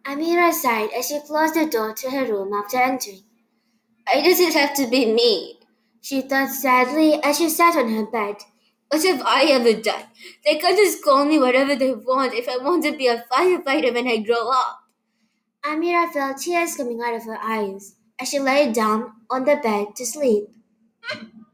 Amira sighed as she closed the door to her room after entering. Why does it have to be me? She thought sadly as she sat on her bed. What have I ever done? They can just call me whatever they want if I want to be a firefighter when I grow up. Amira felt tears coming out of her eyes as she lay down on the bed to sleep.